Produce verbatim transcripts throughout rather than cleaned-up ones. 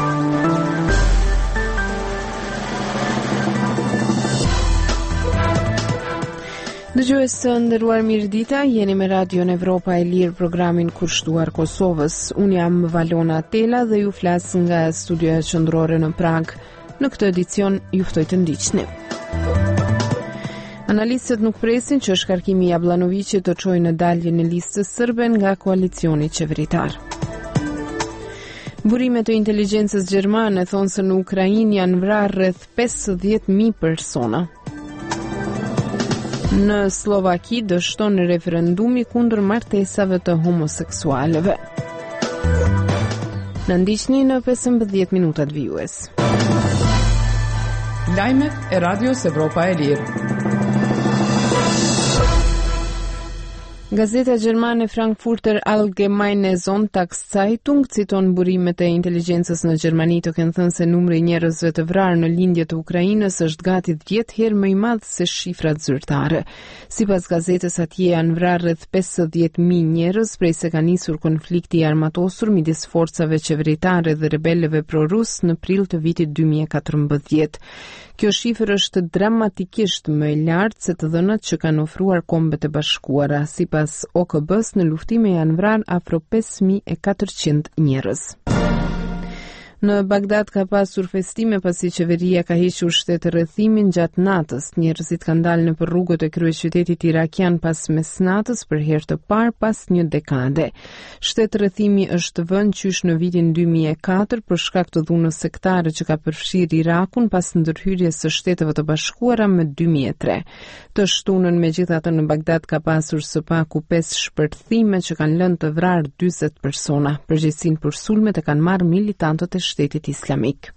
Dëgjues të nderuar, mirëdita, jeni me Radion Evropa e Lirë, programin kushtuar Kosovës. Unë jam Valona Tela dhe ju flas nga studioja qendrore në Prag. Në këtë edicion ju ftoj të ndiqni. Analistët nuk presin që shkarkimi i Jabllanovićit të çojë në dalje në listës sërbe nga koalicioni qeveritar. Burimet e inteligjencës gjermane thonë se në Ukrainë janë vrarë rreth pesëdhjetë mijë persona. Në Slovaki dështon referendumi kundër martesave të homoseksualëve. Në ndiqni në pesëmbëdhjetë minutat vijues. Lajmet e Radios Evropa e Lirë. Gazeta gjermane Frankfurter Allgemeine Sonntagszeitung citon burimet e inteligjencës në Gjermani të kenë thënë se numri i njerëzve të vrarë në lindje të Ukrainës është gati dhjetë herë më i madh se shifrat zyrtare. Sipas gazetës, atje janë vrarë rreth pesëdhjetë mijë njerëz prej se ka nisur konflikti i armatosur midis forcave qeveritare dhe rebelëve prorus në prill të vitit dy mijë e katërmbëdhjetë. Kjo shifër është dramatikisht më e lartë se të dhënat që kanë ofruar Kombet e Bashkuara. Sipas O K B-s, në luftime janë vrarë afro pesë mijë e katërqind njerëz. Në Bagdad ka pasur festime pasi qeveria ka hequr shtetërrëthimin gjatë natës. Njerëzit kanë dalë nëpër rrugët e kryeqytetit irakian pas mesnatës për herë të parë pas një dekade. Shtetërrëthimi është vënë qysh në vitin dy mijë e katër për shkak të dhunës sektare që ka përfshirë Irakun pas ndërhyrjes së Shteteve të Bashkuara më dy mijë e tre. Të shtunën megjithatë në Bagdad ka pasur së paku pesë shpërthime që kanë lënë të vrarë dyzet persona. Përgjegjësinë për sulmet e kanë marrë militantët e Shtetit Islamik.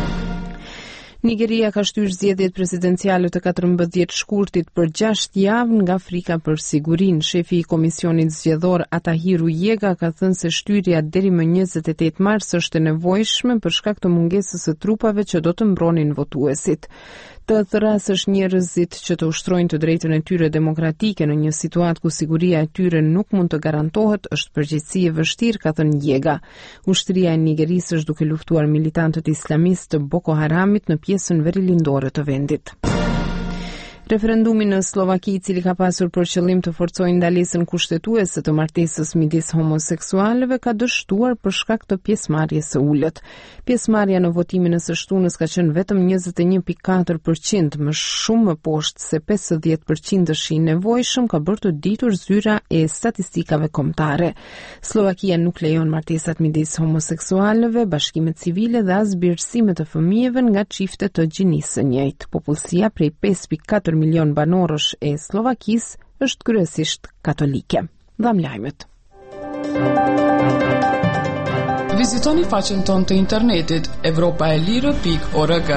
Nigeria ka shtyrë zgjedhjet presidenciale të katërmbëdhjetë shkurtit për gjashtë javë nga frika për sigurinë. Shefi i Komisionit Zgjedhor Atahiru Jega ka thënë se shtyrja deri më njëzet e tetë mars është e nevojshme për shkak të mungesës së trupave që do të mbronin votuesit. Të thrasësh njerëzit që të ushtrojnë të drejtën e tyre demokratike në një situatë ku siguria e tyre nuk mund të garantohet është përgjegjësi e vështirë, ka thënë Jega. Ushtria e Nigerisë është duke luftuar militantët islamistë të Boko Haramit në pjesën verilindore të vendit. Referendumi në Slovaki, i cili ka pasur për qëllim të forcojë ndalesën kushtetuese të martesës midis homoseksualëve, ka dështuar për shkak të pjesëmarrjes së ulët. Pjesëmarrja në votimin e së shtunës ka qenë vetëm njëzet e një pikë katër përqind, më shumë më poshtë se pesëdhjetë përqind i nevojshëm, ka bërë të ditur zyra e statistikave kombëtare. Slovakia nuk lejon martesat midis homoseksualëve, bashkimet civile dhe as birësimet të fëmijëve nga çifte të gjinisë së njëjtë. Popullsia prej pesë pikë katër milion banorësh e Slovakisë është kryesisht katolike. Dham lajmet. Vizitoni faqen tonë të internetit evropaelire pikë org.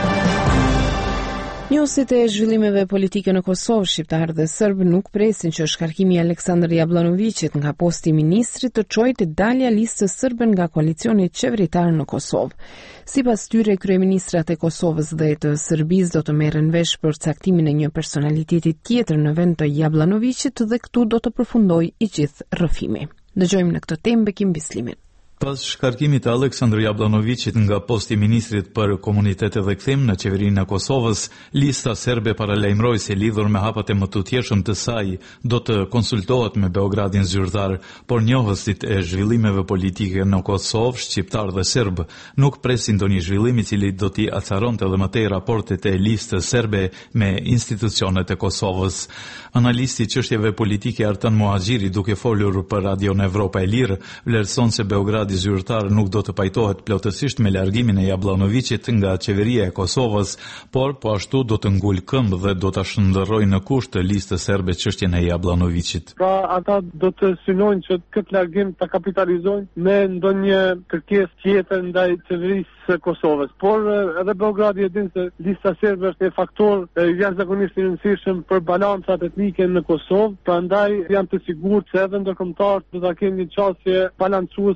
Njohësit e zhvillimeve politike në Kosovë, shqiptarë dhe serbë nuk presin që shkarkimi i Aleksandr Jabllanovićit nga posti i ministrit të çojë të dalja listës sërbe nga koalicioni qeveritar në Kosovë. Sipas tyre, kryeministrat e Kosovës dhe të Serbisë do të merren vesh për caktimin e një personaliteti tjetër në vend të Jabllanovićit dhe këtu do të përfundojë i gjithë rrëfimi. Dëgjojmë në këtë temë Bekim Bislimin. Pas shkarkimit të Aleksandr Jabllanovićit nga posti i ministrit për komunitet dhe kthim në qeverinë e Kosovës, lista serbe paralajmëroi se lidhur me hapat e mëtutjeshëm të saj do të konsultohet me Beogradin zyrtar, por njohësit e zhvillimeve politike në Kosovë, shqiptar dhe serb, nuk presin ndonjë zhvillim i cili do t'i acaronte edhe më tej raportet e listës serbe me institucionet e Kosovës. Analisti çështjeve politike Artan Muhaxhiri, duke folur për Radion Evropa e Lirë, vlerëson se Beogradi zyrtar nuk do të pajtohet plotësisht me largimin e Jabllanovićit nga qeveria e Kosovës, por po ashtu do të ngul këmbë dhe do ta shndërrojë në kusht të listës serbe çështjen e Jabllanovićit. Pra ata do të synojnë që këtë largim ta kapitalizojnë me ndonjë kërkesë tjetër ndaj qeverisë së Kosovës. Por edhe Beogradi e din se lista serbe është një faktor jashtëzakonisht i rëndësishëm për balancat etnike në Kosovë, prandaj janë të sigurt se edhe ndërkombëtarët do ta kenë një çështje balancuese me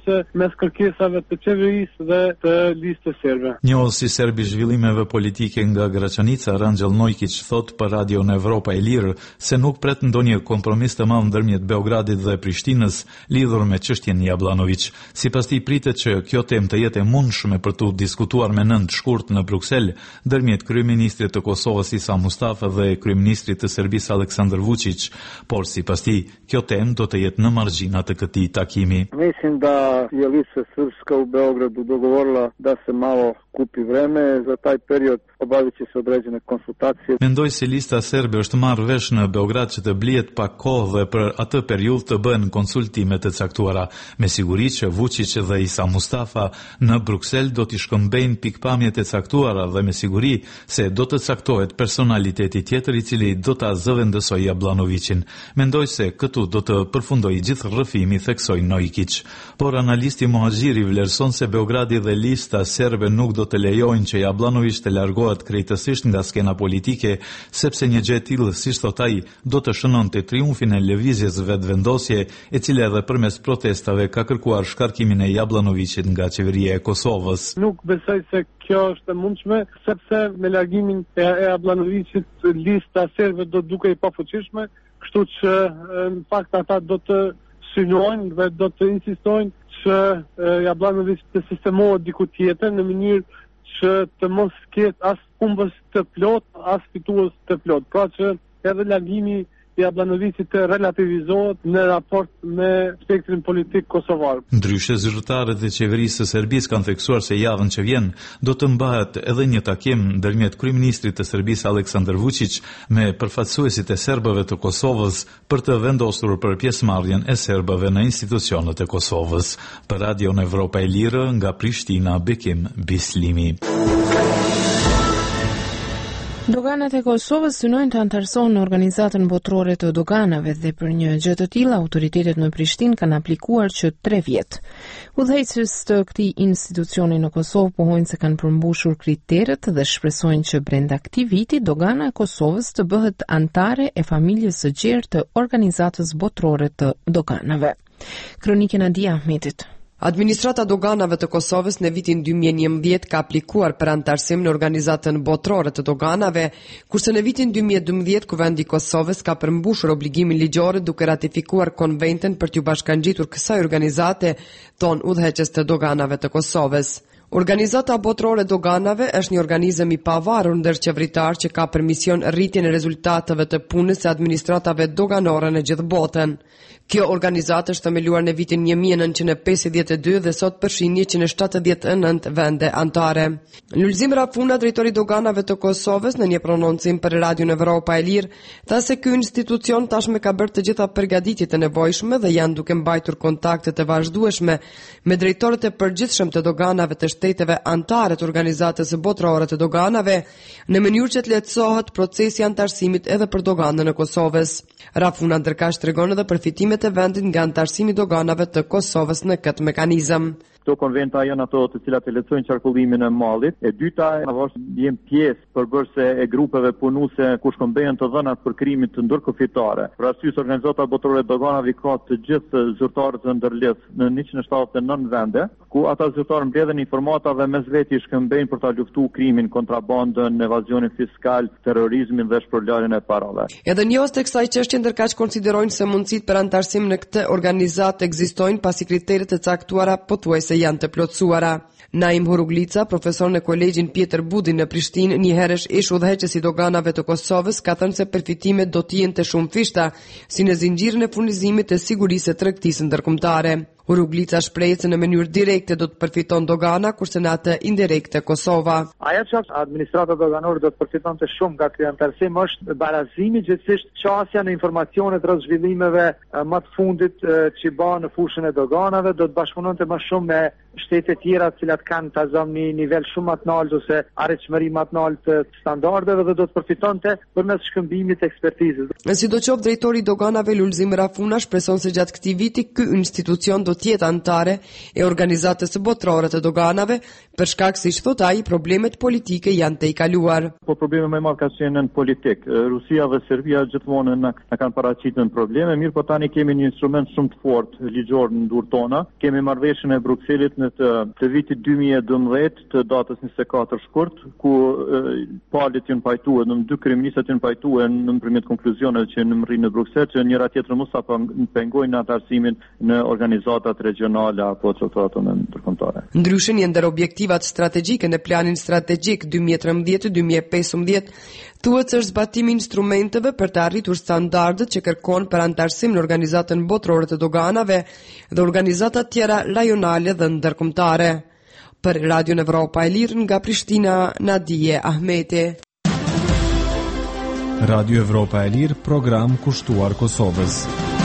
mes kërkesave të qeverisë dhe të listës serbe. Njohësi serb i zhvillimeve politike nga Graçanica, Rangjel Nojkić, thot për Radion Evropa e Lirë se nuk pret ndonjë kompromis të madh ndërmjet Beogradit dhe Prishtinës lidhur me çështjen Jablanović. Sipas tij pritet që kjo temë të jetë e mundshme për të diskutuar me nënt shkurt në Bruksel ndërmjet kryeministrit të Kosovës Isa Mustafa dhe kryeministrit të Serbisë Aleksandar Vučić, por sipas tij kjo temë do të jetë në margjina të këtij takimi. Mislim da je lista srpska u Beogradu dogovorila da se malo kupi vreme za taj period, obavit će se određene konsultacije. Mendoj se lista serbe është marrë vesh në Beograd që të blihet pak kohë dhe për atë periudhë të bëhen konsultime të caktuara. Me siguri që Vučić dhe Isa Mustafa në Bruksel do t'i shkëmbejnë pikpamjet e caktuara dhe me siguri se do të caktohet personaliteti tjetër i cili do ta zëvendësojë Jablanovićin. Mendoj se këtu do të përfundojë gjithë rrëfimi, theksoi Nojkić. Por analisti Muhaxhiri vlerëson se Beogradi dhe lista serbe nuk do të lejojnë që Jablanović të largohet krejtësisht nga skena politike, sepse një gjë e tillë, siç thot ai, do të shënonte triumfin e lëvizjes vetvendosje, e cila edhe përmes protestave ka kërkuar shkarkimin e Jablanovićit nga qeveria e Kosovës. Nuk besoj se kjo është e mundshme, sepse me largimin e Jablanovićit lista serbe do të dukej pafuqishme, kështu që në fakt ata do të synojnë dhe do të insistojnë që Jablanović të sistemohet diku tjetër në mënyrë që të mos ketë as humbës të plot, as fitues të plot. Pra që edhe largimi i Jablanovićit të relativizohet në raport me spektrin politik kosovar. Ndryshe, zyrtarët e qeverisë së Serbisë kanë theksuar se javën që vjen do të mbahet edhe një takim ndërmjet kryeministrit të Serbisë Aleksandar Vučić me përfaqësuesit e serbëve të Kosovës për të vendosur për pjesëmarrjen e serbëve në institucionet e Kosovës. Për Radion Evropa e Lirë nga Prishtina, Bekim Bislimi. Doganat e Kosovës synojnë të antarësohen në organizatën botërore të doganave dhe për një gjë të tillë autoritetet në Prishtinë kanë aplikuar që tre vjet. Udhëheqës të këtij institucioni në Kosovë pohojnë se kanë përmbushur kriteret dhe shpresojnë që brenda këtij viti dogana e Kosovës të bëhet antare e familjes së gjerë të organizatës botërore të doganave. Kronikë Nadia Ahmetit. Administrata doganave të Kosovës në vitin dy mijë e njëmbëdhjetë ka aplikuar për antarësim në organizatën botërore të doganave, kurse në vitin dy mijë e dymbëdhjetë Kuvendi i Kosovës ka përmbushur obligimin ligjor duke ratifikuar konventin për t'u bashkangjitur kësaj organizate, thon udhëheqës të doganave të Kosovës. Organizata botërore doganave është një organizëm i pavarur ndërqeveritar që ka për mision rritjen e rezultateve të punës së administratave doganore në gjithë botën. Kjo organizatë është themeluar në vitin një mijë e nëntëqind e pesëdhjetë e dy dhe sot përfshin njëqind e shtatëdhjetë e nëntë vende anëtare. Lulzim Rafuna, drejtori i doganave të Kosovës, në një prononcim për Radion Evropa e Lirë, tha se ky institucion tashmë ka bërë të gjitha përgatitjet e nevojshme dhe janë duke mbajtur kontakte të vazhdueshme me drejtorët e përgjithshëm të doganave të shteteve anëtare të organizatës botërore të doganave, në mënyrë që të lehtësohet procesi i antarësimit edhe për doganën e Kosovës. Rafuna ndërkaq tregon edhe përfitimet e vendit nga antarësimi i doganave të Kosovës në këtë mekanizëm. Këto konventa janë ato të cilat e lehtësojnë qarkullimin e mallit. E dyta është jem pjesë përbërëse e grupeve punuese ku shkëmbehen të dhënat për krimin të ndërkufitare. Për arsye se organizata botërore e doganave ka të gjithë zyrtarët e ndërlidhur në njëqind e shtatëdhjetë e nëntë vende, ku ata zyrtarë mbledhin informata dhe mes veti shkëmbejnë për ta luftuar krimin, kontrabandën, evazionin fiskal, terrorizmin dhe shpërlarjen e parave. Edhe njohës të kësaj çështje ndërkaq konsiderojnë se mundësitë për antarësim në këtë organizatë ekzistojnë pasi kriteret e caktuara pothuajse janë të plotësuara. Naim Huruglica, profesor në kolegjin Pjetër Budi në Prishtinë, një herësh ish udhëheqës i doganave të Kosovës, ka thënë se përfitimet do të jenë të shumëfishta, si në zinxhirin e furnizimit të sigurisë së tregtisë ndërkombëtare. Huruglica shpreh se në mënyrë direkte do të përfiton dogana, kurse në atë indirekte Kosova. Ajo që administrata doganore do të përfitonte shumë nga ky antarësim është barazimi gjithsesi çësia në informacionet rreth zhvillimeve më të fundit që bën në fushën e doganave, do të bashkëpunonte më shumë me shtete tjera të cilat kanë ta zonë një nivel shumë më të lartë ose arritshmëri më të lartë të standardeve dhe do të përfitonte përmes shkëmbimit të ekspertizës. Sidoqoftë, drejtori i doganave Lulzim Rafuna shpreson se gjatë këtij viti ky institucion do të jetë antare e organizatës së botërore të doganave, për shkak se, thot ai, problemet politike janë të i kaluar. Po probleme më madh ka qenë në politik. Rusia dhe Serbia gjithmonë na, na kanë paraqitur në probleme, mirë po tani kemi një instrument shumë të fortë ligjor në dorë tona. Kemi marrëveshjen e Brukselit në të, të vitit dy mijë e dymbëdhjetë të datës njëzet e katër shkurt, ku e, palët janë pajtuar, në dy kryeministrat janë pajtuar nëpërmjet konkluzioneve që në rrinë në Bruksel, që njëra tjetrën mos sa pengojnë anëtarësimin në organizatat regionale apo çoftata ndërkombëtare. Ndryshe, një ndër objektivat strategjike në planin strategjik dy mijë e trembëdhjetë dy mijë e pesëmbëdhjetë thuhet se është zbatimi i instrumenteve për të arritur standardet që kërkon për anëtarësim në Organizatën Botërore të Doganave dhe organizata tjera rajonale dhe ndërkombëtare. Për Radio Evropa e Lirë nga Prishtina, Nadije Ahmeti. Radio Evropa e Lirë, program kushtuar Kosovës.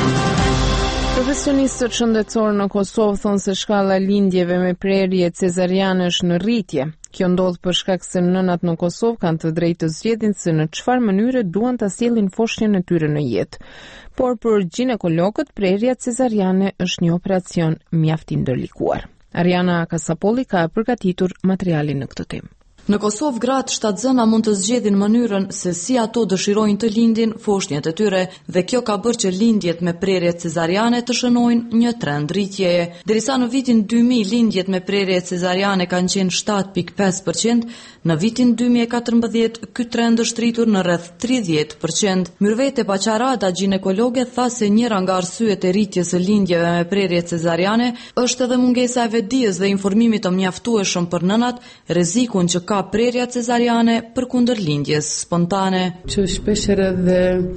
Profesionistët shëndetësorë në Kosovë thonë se shkalla lindjeve me prerje cezariane është në rritje. Kjo ndodh për shkak se nënat në Kosovë kanë të drejtë të zgjedhin se në çfarë mënyre duan ta sjellin foshnjën e tyre në jetë. Por për ginekologët, prerja cezariane është një operacion mjaft i ndërlikuar. Ariana Kasapolli ka përgatitur materialin në këtë temë. Në Kosovë, gratë shtatzëna mund të zgjedhin mënyrën se si ato dëshirojnë të lindin foshnjët e tyre, dhe kjo ka bërë që lindjet me prerje cezariane të shënojnë një trend rritjeje. Derisa në vitin dy mijë lindjet me prerje cezariane kanë qenë shtatë pikë pesë përqind, në vitin dy mijë e katërmbëdhjetë ky trend është rritur në rreth tridhjetë përqind. Myrvete Paqarada, ginekologe, tha se njëra nga arsyet e rritjes së lindjeve me prerje cezariane është edhe mungesa e vetdijes dhe informimit të mjaftueshëm për nënat, rrezikun që ka prerja cezariane për kundër lindjes spontane. Që shpesher edhe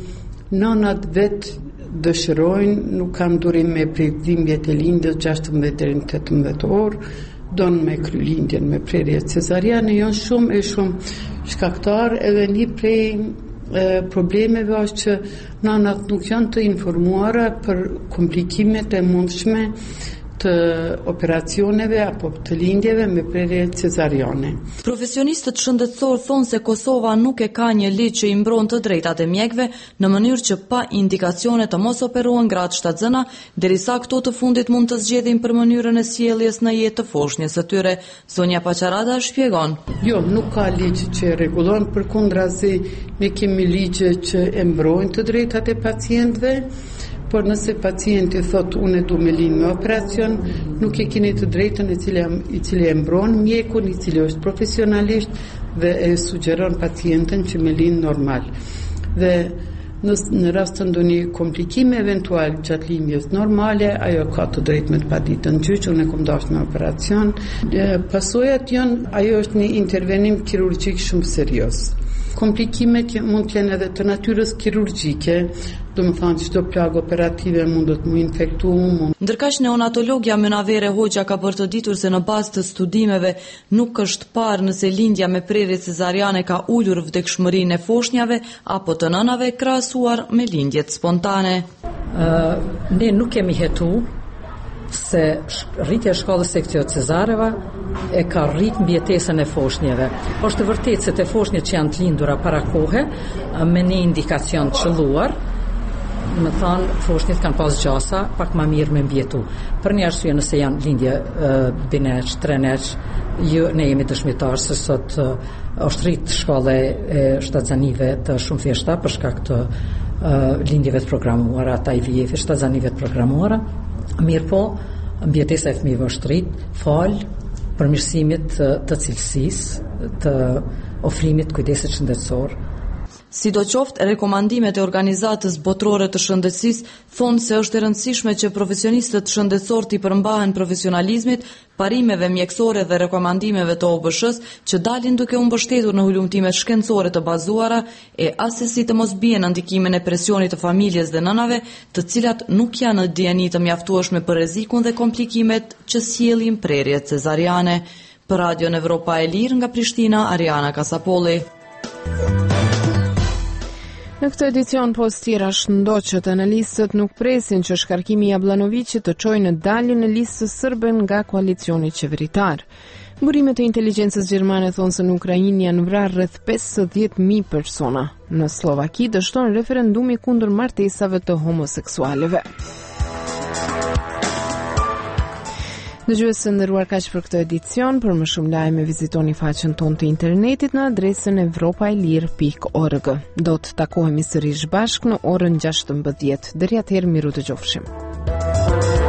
nënat vetë dëshirojnë, nuk kam durim me pritdhimbjet e lindjes gjashtëmbëdhjetë deri në tetëmbëdhjetë orë, donë me kry lindjen me prerje cezariane, janë shumë e shumë shkaktar, edhe një prej e, problemeve është që nënat nuk janë të informuara për komplikimet e mundshme të operacioneve apo të lindjeve me prerje cezariane. Profesionistët shëndetësor thonë se Kosova nuk e ka një ligj që i mbron të drejtat e mjekëve në mënyrë që pa indikacione të mos operohen gratë shtatzëna, derisa këto të fundit mund të zgjedhin për mënyrën e sjelljes në jetë të foshnjës së tyre. Sonja Paqarada shpjegon. Jo, nuk ka ligj që rregullon, përkundrazi ne kemi ligje që e mbrojnë të drejtat e pacientëve. Por nëse pacienti thot unë du me lind me operacion, nuk e keni të drejtën e cili, i cili e mbron mjekun, i cili është profesionalisht dhe e sugjeron pacienten që me lind normal. Dhe në, në rast të ndonjë komplikime eventual gjatë lindjes normale, ajo ka të drejtë me të paditën gjyq, unë e kom dashur me operacion. Pasojat janë, ajo është një intervenim kirurgjik shumë serioz. Komplikimet mund të jenë edhe të natyrës kirurgjike, do më thanë çdo plagë operative mund të mu infektu. Mund... Ndërkaq neonatologja Mynavere Hoxha ka për të ditur se në bazë të studimeve nuk është parë nëse lindja me prerje cezariane ka ulur vdekshmërinë e foshnjave apo të nënave krahasuar me lindjet spontane. Uh, ne nuk kemi hetu se rritja e shkallës së këtyre cezareve e ka rrit mbjetesën e foshnjeve. Është e vërtetë se te foshnjët që janë të lindura para kohe me një indikacion të qelluar, më thonë foshnjët kanë pas gjasa pak më mirë me mbjetu. Për një arsye nëse janë lindje bineç, treneç, jo ne jemi dëshmitar se sot uh, është rrit shkalla e shtatzanive të shumë thjeshta për shkak të uh, lindjeve të programuara, ata I V F, shtatzanive të programuara. Mirë po, mbjetesa e fëmijëve është rrit, fal përmirësimit të, të cilësisë, të ofrimit kujdesit shëndetësor. Sidoqoftë, rekomandimet e Organizatës Botërore të Shëndetësisë thonë se është e rëndësishme që profesionistët shëndetësor të përmbahen profesionalizmit, parimeve mjekësore dhe rekomandimeve të O B S-s që dalin duke u mbështetur në hulumtime shkencore të bazuara e asesi të mos bien në ndikimin e presionit të familjes dhe nënave, të cilat nuk janë në dijeni të mjaftueshme për rrezikun dhe komplikimet që sjellin prerjet cezariane. Për Radio Evropa e Lirë nga Prishtina, Ariana Kasapolli. Në këtë edicion postira shëndoqët, analistët nuk presin që shkarkimi I Jablanovicit të çojë në daljen e listës sërbe nga koalicioni qeveritar. Burimet e inteligjencës gjermane thonë se në Ukrainë janë vrarë rreth pesëdhjetë mijë persona. Në Slovaki dështon referendumi kundër martesave të homoseksualeve. Dëgjues të nderuar, kaq për këtë edicion. Për më shumë lajme vizitoni faqen tonë të internetit në adresën evropailir pikë org. Do të takohemi sërish bashkë në orën gjashtëmbëdhjetë. Deri atëherë, miru dëgjofshim.